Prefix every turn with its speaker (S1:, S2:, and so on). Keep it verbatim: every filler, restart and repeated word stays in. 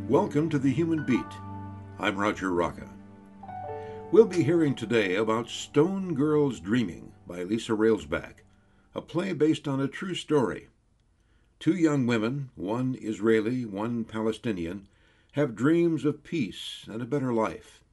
S1: Welcome to the Human Beat. I'm Roger Rocca. We'll be hearing today about Stone Girls Dreaming by Lisa Railsback, a play based on a true story. Two young women, one Israeli, one Palestinian, have dreams of peace and a better life.